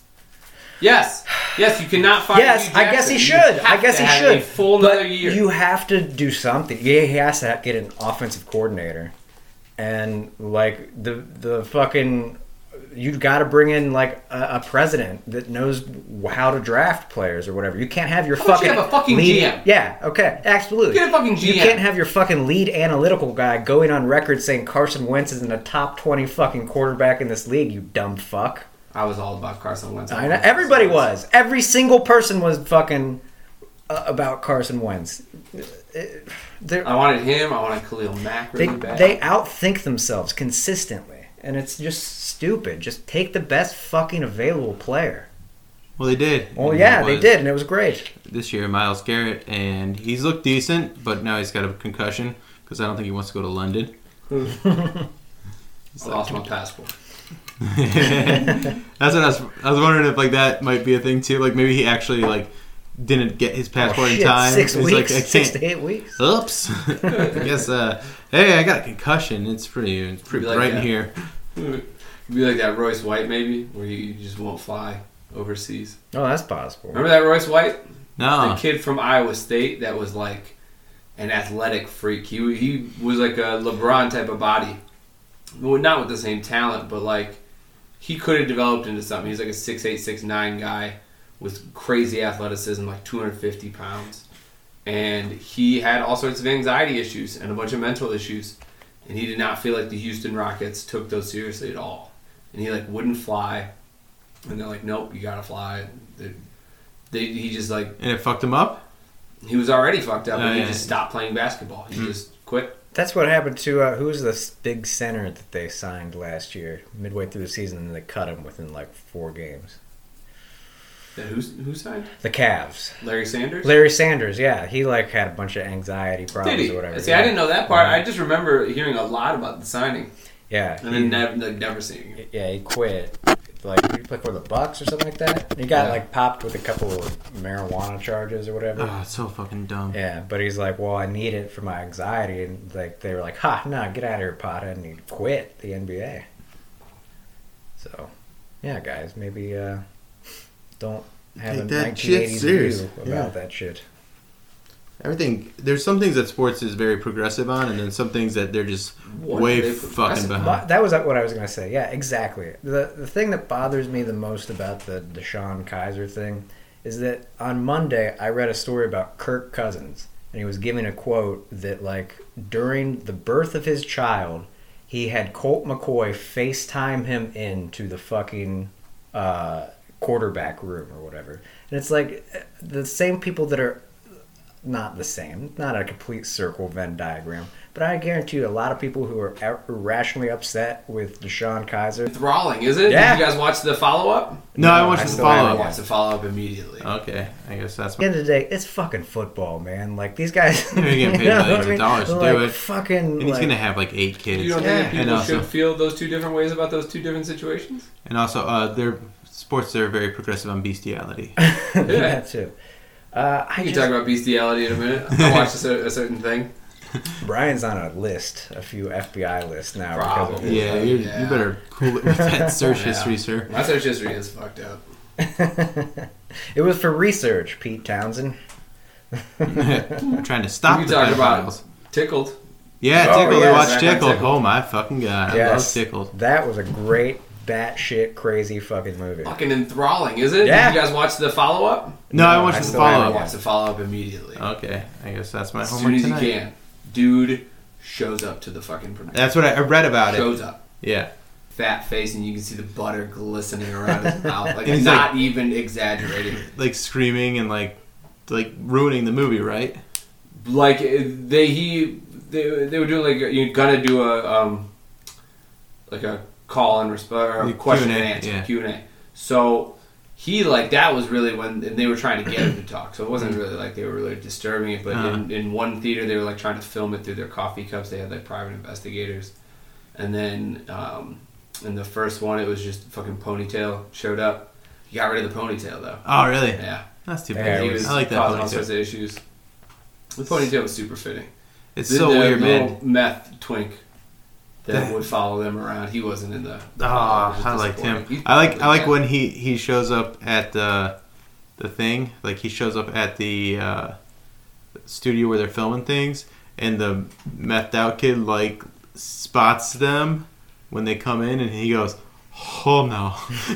[SPEAKER 4] Yes, yes, you cannot fire.
[SPEAKER 2] Yes,
[SPEAKER 4] Hugh
[SPEAKER 2] I guess he
[SPEAKER 4] Jackson.
[SPEAKER 2] should.
[SPEAKER 4] You
[SPEAKER 2] I
[SPEAKER 4] have
[SPEAKER 2] guess
[SPEAKER 4] to
[SPEAKER 2] he
[SPEAKER 4] have
[SPEAKER 2] should.
[SPEAKER 4] A full
[SPEAKER 2] but
[SPEAKER 4] another year.
[SPEAKER 2] you have to do something. Yeah, he has to get an offensive coordinator, and like the the fucking you got to bring in like a, a president that knows how to draft players or whatever. You can't have your
[SPEAKER 4] How about you
[SPEAKER 2] fucking
[SPEAKER 4] have a fucking
[SPEAKER 2] lead,
[SPEAKER 4] G M?
[SPEAKER 2] Yeah, okay, absolutely.
[SPEAKER 4] Get a fucking G M.
[SPEAKER 2] You can't have your fucking lead analytical guy going on record saying Carson Wentz is in the top twenty fucking quarterback in this league. You dumb fuck.
[SPEAKER 4] I was all about Carson Wentz.
[SPEAKER 2] I know everybody was. Every single person was fucking uh, about Carson Wentz. It- they're-
[SPEAKER 4] I wanted him. I wanted Khalil Mack
[SPEAKER 2] They
[SPEAKER 4] really bad.
[SPEAKER 2] they outthink themselves consistently, and it's just stupid. Just take the best fucking available player.
[SPEAKER 3] Well, they did.
[SPEAKER 2] Well,
[SPEAKER 3] And
[SPEAKER 2] yeah,
[SPEAKER 3] it
[SPEAKER 2] they
[SPEAKER 3] was
[SPEAKER 2] did, and it was great.
[SPEAKER 3] This year, Myles Garrett, and he's looked decent, but now he's got a concussion because I don't think he wants to go to London.
[SPEAKER 4] I lost my passport.
[SPEAKER 3] That's what I was. I was wondering if like that might be a thing too. Like maybe he actually like didn't get his passport
[SPEAKER 2] Oh,
[SPEAKER 3] in
[SPEAKER 2] shit,
[SPEAKER 3] time.
[SPEAKER 2] Six
[SPEAKER 3] He's
[SPEAKER 2] weeks,
[SPEAKER 3] like, I
[SPEAKER 2] six
[SPEAKER 3] can't-
[SPEAKER 2] to eight weeks.
[SPEAKER 3] Oops. I guess. Uh, hey, I got a concussion. It's pretty. It's pretty
[SPEAKER 4] Be like
[SPEAKER 3] bright in
[SPEAKER 4] that.
[SPEAKER 3] here.
[SPEAKER 4] Be like that Royce White maybe, where you, you just won't fly. overseas.
[SPEAKER 2] Oh, that's possible.
[SPEAKER 4] Remember that Royce White?
[SPEAKER 3] No.
[SPEAKER 4] The kid from Iowa State that was like an athletic freak. He he was like a LeBron type of body. Well, not with the same talent, but like he could have developed into something. He's like a six eight, six nine guy with crazy athleticism, like two hundred fifty pounds. And he had all sorts of anxiety issues and a bunch of mental issues. And he did not feel like the Houston Rockets took those seriously at all. And he like wouldn't fly. And they're like, nope, you gotta fly. They, they, he just like...
[SPEAKER 3] And it fucked him up?
[SPEAKER 4] He was already fucked up,
[SPEAKER 3] Oh,
[SPEAKER 4] and he
[SPEAKER 3] yeah.
[SPEAKER 4] just stopped playing basketball. He
[SPEAKER 3] Mm-hmm.
[SPEAKER 4] just quit.
[SPEAKER 2] That's what happened to, uh, who was this big center that they signed last year, midway through the season, and they cut him within like four games?
[SPEAKER 4] Then who's, who signed?
[SPEAKER 2] The Cavs.
[SPEAKER 4] Larry Sanders?
[SPEAKER 2] Larry Sanders, yeah. He like had a bunch of anxiety problems
[SPEAKER 4] Did he?
[SPEAKER 2] or whatever.
[SPEAKER 4] See,
[SPEAKER 2] yeah.
[SPEAKER 4] I didn't know that part.
[SPEAKER 2] Yeah.
[SPEAKER 4] I just remember hearing a lot about the signing,
[SPEAKER 2] Yeah.
[SPEAKER 4] and
[SPEAKER 2] he-
[SPEAKER 4] then never, like, never seeing it.
[SPEAKER 2] Yeah, he quit. Like, did he play for the Bucks or something like that? He got
[SPEAKER 4] Yeah.
[SPEAKER 2] like popped with a couple of marijuana charges or whatever.
[SPEAKER 3] Oh, it's so fucking dumb.
[SPEAKER 2] Yeah, but he's like, well, I need it for my anxiety, and like they were like, ha, no, get out of here, Potter, and he quit the N B A. So, yeah, guys, maybe uh, don't have
[SPEAKER 3] Take
[SPEAKER 2] a
[SPEAKER 3] that
[SPEAKER 2] nineteen
[SPEAKER 3] shit
[SPEAKER 2] eighties
[SPEAKER 3] serious.
[SPEAKER 2] view about
[SPEAKER 3] Yeah.
[SPEAKER 2] that shit.
[SPEAKER 3] Everything. There's some things that sports is very progressive on, and then some things that they're just
[SPEAKER 4] What
[SPEAKER 3] way
[SPEAKER 4] are they
[SPEAKER 3] fucking
[SPEAKER 4] progressive
[SPEAKER 3] behind.
[SPEAKER 2] But that was what I was gonna say. Yeah, exactly. the The thing that bothers me the most about the Deshaun Kaiser thing is that on Monday I read a story about Kirk Cousins, and he was giving a quote that like during the birth of his child, he had Colt McCoy FaceTime him into the fucking uh, quarterback room or whatever, and it's like the same people that are. Not the same, not a complete circle Venn diagram, but I guarantee you a lot of people who are ir- irrationally upset with Deshaun Kaiser.
[SPEAKER 4] Enthralling, is it?
[SPEAKER 2] Yeah.
[SPEAKER 4] Did you guys watch the follow-up?
[SPEAKER 3] No, I
[SPEAKER 2] No,
[SPEAKER 3] watched
[SPEAKER 2] I
[SPEAKER 3] the
[SPEAKER 2] still
[SPEAKER 3] follow
[SPEAKER 2] haven't
[SPEAKER 4] I
[SPEAKER 3] up.
[SPEAKER 4] watched the follow-up immediately.
[SPEAKER 3] Okay, I guess that's
[SPEAKER 2] At the end of the day, it's fucking football, man. Like these guys,
[SPEAKER 3] You're getting paid
[SPEAKER 2] you know what
[SPEAKER 3] millions
[SPEAKER 2] I mean?
[SPEAKER 3] of dollars to do
[SPEAKER 2] Like,
[SPEAKER 3] it.
[SPEAKER 2] Fucking,
[SPEAKER 3] and he's
[SPEAKER 2] like,
[SPEAKER 3] gonna have like eight kids.
[SPEAKER 4] You don't
[SPEAKER 2] Yeah.
[SPEAKER 4] think that
[SPEAKER 3] And
[SPEAKER 4] people
[SPEAKER 3] also-
[SPEAKER 4] should feel those two different ways about those two different situations?
[SPEAKER 3] And also, uh, their sports are very progressive on bestiality.
[SPEAKER 2] yeah, too. Uh, I
[SPEAKER 4] We can
[SPEAKER 2] just,
[SPEAKER 4] talk about bestiality in a minute. I watched a, cer- a certain thing.
[SPEAKER 2] Brian's on a list, a few F B I lists now. Because of
[SPEAKER 4] Probably.
[SPEAKER 2] it.
[SPEAKER 3] Yeah, you're,
[SPEAKER 4] Yeah.
[SPEAKER 3] you better cool it with that search
[SPEAKER 4] Yeah.
[SPEAKER 3] history, sir.
[SPEAKER 4] My search history is fucked up.
[SPEAKER 2] It was for research, Pete Townsend.
[SPEAKER 3] I'm trying to stop
[SPEAKER 4] We
[SPEAKER 3] the
[SPEAKER 4] talked about
[SPEAKER 3] pedophiles.
[SPEAKER 4] Tickled.
[SPEAKER 3] Yeah,
[SPEAKER 2] Oh,
[SPEAKER 3] Tickled.
[SPEAKER 2] yeah,
[SPEAKER 3] I watched
[SPEAKER 4] back on
[SPEAKER 3] Tickled.
[SPEAKER 4] Tickled.
[SPEAKER 3] Oh my fucking god, I
[SPEAKER 2] Yes.
[SPEAKER 3] love Tickled.
[SPEAKER 2] That was a great batshit crazy fucking movie.
[SPEAKER 4] Fucking enthralling, is it?
[SPEAKER 2] Yeah.
[SPEAKER 4] Did you guys watch the follow-up?
[SPEAKER 3] No, I
[SPEAKER 2] No,
[SPEAKER 3] watched
[SPEAKER 2] I
[SPEAKER 3] the
[SPEAKER 2] still
[SPEAKER 4] I
[SPEAKER 2] haven't
[SPEAKER 3] follow up.
[SPEAKER 2] yet.
[SPEAKER 4] watched the follow-up immediately.
[SPEAKER 3] Okay, I guess that's my
[SPEAKER 4] as soon
[SPEAKER 3] homework
[SPEAKER 4] as
[SPEAKER 3] tonight.
[SPEAKER 4] you can. Dude shows up to the fucking premiere.
[SPEAKER 3] That's what I, I read about it.
[SPEAKER 4] Shows up.
[SPEAKER 3] Yeah,
[SPEAKER 4] Fat face, and you can see the butter glistening around his mouth. Like,
[SPEAKER 3] And he's
[SPEAKER 4] not even exaggerating.
[SPEAKER 3] like screaming and like like ruining the movie, right?
[SPEAKER 4] Like, they he they, they were doing like you're gonna do a um like a call and response or a
[SPEAKER 3] The
[SPEAKER 4] question
[SPEAKER 3] Q and A,
[SPEAKER 4] and answer
[SPEAKER 3] yeah.
[SPEAKER 4] Q and A. So he like that was really when and they were trying to get him to talk. So it wasn't really like they were really disturbing it. But
[SPEAKER 3] Uh-huh.
[SPEAKER 4] in, in one theater they were like trying to film it through their coffee cups. They had like private investigators, and then um, in the first one it was just fucking Ponytail showed up. He got rid of the ponytail though.
[SPEAKER 3] Oh, really?
[SPEAKER 4] Yeah,
[SPEAKER 3] That's too
[SPEAKER 2] Yeah,
[SPEAKER 3] bad.
[SPEAKER 2] it
[SPEAKER 4] he
[SPEAKER 2] was-
[SPEAKER 4] was
[SPEAKER 3] I like that
[SPEAKER 4] causing all sorts
[SPEAKER 3] ponytail.
[SPEAKER 4] of issues. The ponytail was super fitting.
[SPEAKER 3] It's
[SPEAKER 4] The-
[SPEAKER 3] so
[SPEAKER 4] the
[SPEAKER 3] weird,
[SPEAKER 4] little
[SPEAKER 3] man.
[SPEAKER 4] Meth twink that
[SPEAKER 3] That-
[SPEAKER 4] would follow them around. He wasn't in the.
[SPEAKER 3] Oh, I liked him. I like I like when he, he shows up at the the thing. Like he shows up at the uh, studio where they're filming things, and the methed out kid like spots them when they come in, and he goes, "Oh no!"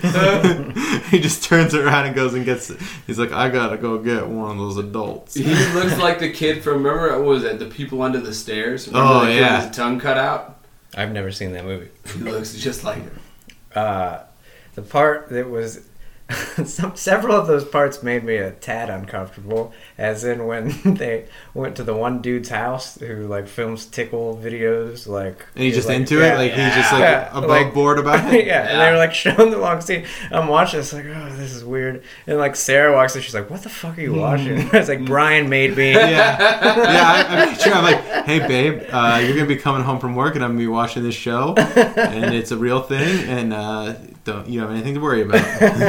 [SPEAKER 3] He just turns around and goes and gets. He's like, "I gotta go get one of those adults."
[SPEAKER 4] He looks like the kid from remember what was it? The People Under the Stairs. Remember
[SPEAKER 3] Oh,
[SPEAKER 4] the kid
[SPEAKER 3] yeah.
[SPEAKER 4] with his tongue cut out.
[SPEAKER 2] I've never seen that movie.
[SPEAKER 4] He looks just like him.
[SPEAKER 2] Uh, the part that was some several of those parts made me a tad uncomfortable, as in when they went to the one dude's house who like films tickle videos, like
[SPEAKER 3] And he's just
[SPEAKER 2] like,
[SPEAKER 3] into
[SPEAKER 2] yeah,
[SPEAKER 3] it, like he's just like
[SPEAKER 2] yeah,
[SPEAKER 3] above
[SPEAKER 2] like-
[SPEAKER 3] board about
[SPEAKER 2] yeah,
[SPEAKER 3] it.
[SPEAKER 2] and they were like showing the long scene. I'm watching this like, oh, this is weird. And like Sarah walks in, she's like, what the fuck are you watching? I was like, Brian made me.
[SPEAKER 3] Yeah, yeah. I, I made sure I'm like, hey, babe, uh, you're gonna be coming home from work, and I'm gonna be watching this show, and it's a real thing, and uh, don't you don't have anything to worry about.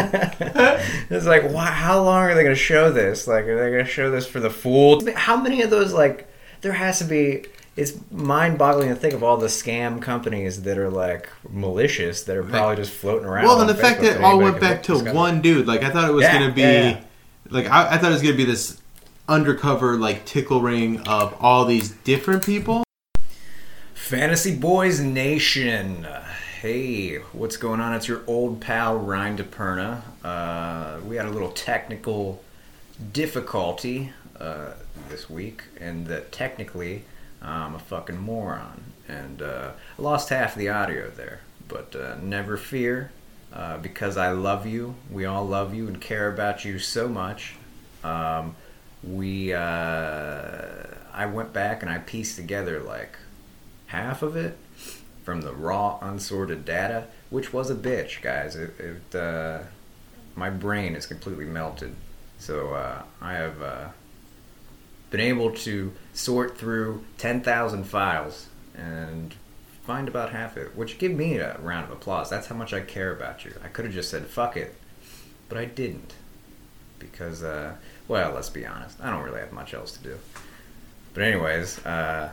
[SPEAKER 2] It's like, why, how long are they going to show this? Like, are they going to show this for the full? How many of those, like, there has to be, it's mind-boggling to think of all the scam companies that are like malicious that are probably just floating around.
[SPEAKER 3] Well, and the
[SPEAKER 2] on
[SPEAKER 3] fact
[SPEAKER 2] Facebook
[SPEAKER 3] that it all
[SPEAKER 2] anybody
[SPEAKER 3] went
[SPEAKER 2] can
[SPEAKER 3] back
[SPEAKER 2] look
[SPEAKER 3] to
[SPEAKER 2] discover.
[SPEAKER 3] one dude. Like I thought it was
[SPEAKER 2] Yeah,
[SPEAKER 3] gonna be,
[SPEAKER 2] yeah, yeah.
[SPEAKER 3] like I, I thought it was gonna be this undercover like tickle ring of all these different people.
[SPEAKER 2] Fantasy Boys Nation. Hey, what's going on? It's your old pal Ryan DePerna. Uh, we had a little technical difficulty uh, this week, and that technically I'm a fucking moron, and uh, I lost half the audio there. But uh, never fear, uh, because I love you. We all love you and care about you so much. Um, we, uh, I went back and I pieced together like half of it from the raw, unsorted data, which was a bitch, guys. It, it uh, my brain is completely melted. So uh, I have uh, been able to sort through ten thousand files and find about half of it, which give me a round of applause. That's how much I care about you. I could have just said fuck it, but I didn't. Because, uh, well, let's be honest, I don't really have much else to do. But anyways, uh,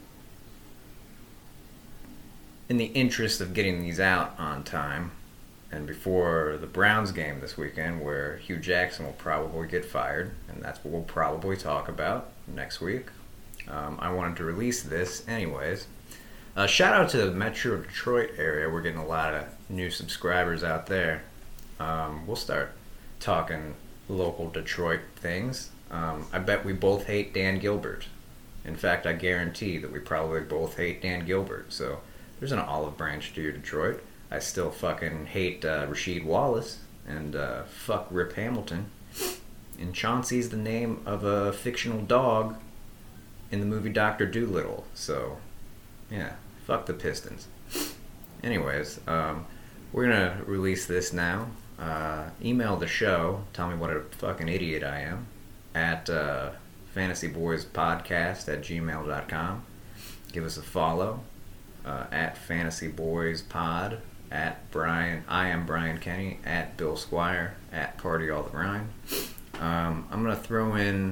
[SPEAKER 2] in the interest of getting these out on time, and before the Browns game this weekend, where Hugh Jackson will probably get fired, and that's what we'll probably talk about next week, um, I wanted to release this anyways. Uh, shout out to the Metro Detroit area. We're getting a lot of new subscribers out there. Um, we'll start talking local Detroit things. Um, I bet we both hate Dan Gilbert. In fact, I guarantee that we probably both hate Dan Gilbert. So there's an olive branch to your Detroit. I still fucking hate uh, Rasheed Wallace and uh, fuck Rip Hamilton. And Chauncey's the name of a fictional dog in the movie Doctor Dolittle. So yeah, fuck the Pistons. Anyways, um, we're gonna release this now. Uh, email the show, tell me what a fucking idiot I am, at uh, fantasyboyspodcast at gmail dot com. Give us a follow, uh, at fantasyboyspod, at Brian, I am Brian Kenny, at Bill Squire, at Party All the Rhyme. Um, I'm gonna throw in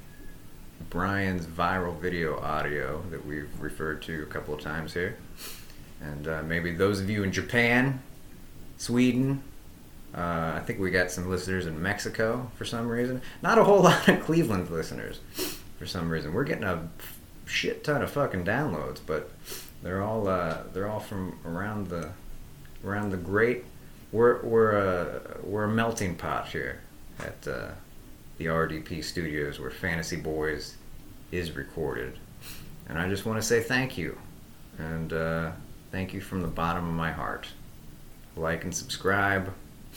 [SPEAKER 2] Brian's viral video audio that we've referred to a couple of times here. And uh, maybe those of you in Japan, Sweden, uh, I think we got some listeners in Mexico for some reason. Not a whole lot of Cleveland listeners for some reason. We're getting a shit ton of fucking downloads, but they're all uh, they're all from around the around the great. We're we're a we're a melting pot here at uh, the R D P Studios, where Fantasy Boys is recorded, and I just want to say thank you, and uh, thank you from the bottom of my heart. Like and subscribe.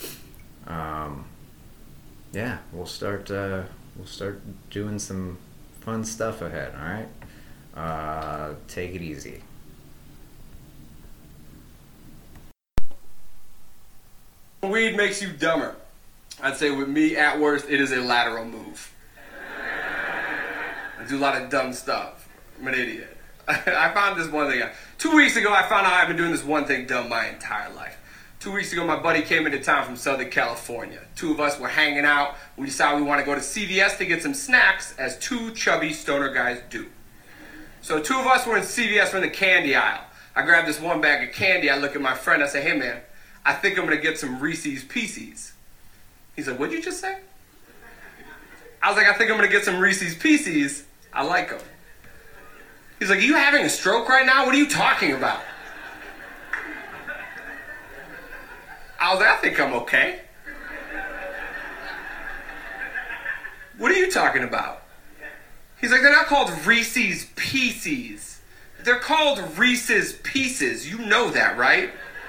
[SPEAKER 2] Um, yeah, we'll start. Uh, we'll start doing some fun stuff ahead. All right. Uh, take it easy.
[SPEAKER 5] Weed makes you dumber. I'd say with me, at worst, it is a lateral move. I do a lot of dumb stuff. I'm an idiot. I found this one thing out. Two weeks ago, I found out I've been doing this one thing dumb my entire life. Two weeks ago, my buddy came into town from Southern California. Two of us were hanging out. We decided we want to go to C V S to get some snacks, as two chubby stoner guys do. So two of us were in C V S from the candy aisle. I grabbed this one bag of candy. I look at my friend. I say, hey, man, I think I'm going to get some Reese's Pieces. He's like, what'd you just say? I was like, I think I'm going to get some Reese's Pieces. I like them. He's like, are you having a stroke right now? What are you talking about? I was like, I think I'm okay. What are you talking about? He's like, they're not called Reese's Pieces. They're called Reese's Pieces. You know that, right?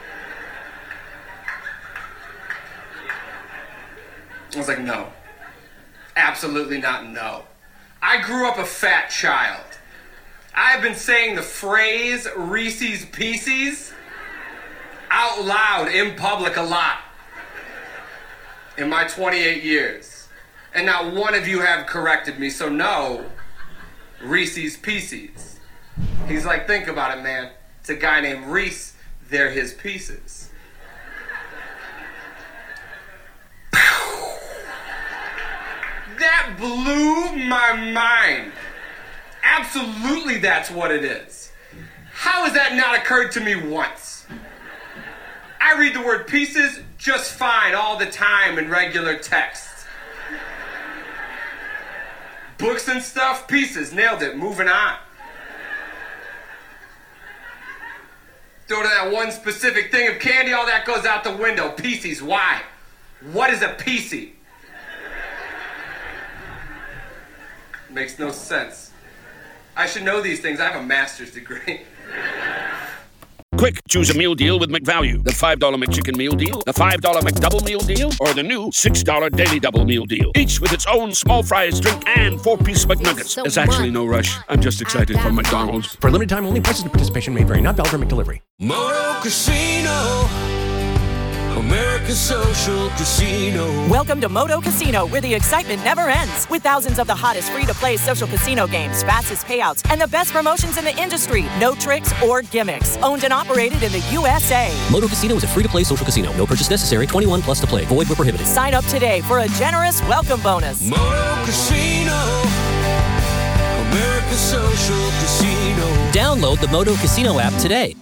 [SPEAKER 5] I was like, no. Absolutely not no. I grew up a fat child. I've been saying the phrase Reese's Pieces out loud in public a lot in my twenty-eight years. And not one of you have corrected me, so no, Reese's Pieces. He's like, think about it, man. It's a guy named Reese. They're his pieces. That blew my mind. Absolutely, that's what it is. How has that not occurred to me once? I read the word pieces just fine all the time in regular texts. Books and stuff, pieces, nailed it, moving on. Go to that one specific thing of candy, all that goes out the window. Pieces, why? What is a piecey? Makes no sense. I should know these things. I have a master's degree.
[SPEAKER 6] Quick, choose a meal deal with McValue. The five dollar McChicken meal deal, the five dollar McDouble meal deal, or the new six dollar Daily Double meal deal. Each with its own small fries, drink, and four-piece McNuggets. There's actually no rush. I'm just excited for McDonald's.
[SPEAKER 7] For limited time only, prices and participation may vary. Not valid for McDelivery.
[SPEAKER 8] Moto Casino, America's social casino.
[SPEAKER 9] Welcome to Moto Casino, where the excitement never ends. With thousands of the hottest free-to-play social casino games, fastest payouts, and the best promotions in the industry. No tricks or gimmicks. Owned and operated in the U S A.
[SPEAKER 10] Moto Casino is a free-to-play social casino. No purchase necessary. twenty-one plus to play. Void where prohibited.
[SPEAKER 9] Sign up today for a generous welcome bonus.
[SPEAKER 8] Moto Casino, America's social casino.
[SPEAKER 10] Download the Moto Casino app today.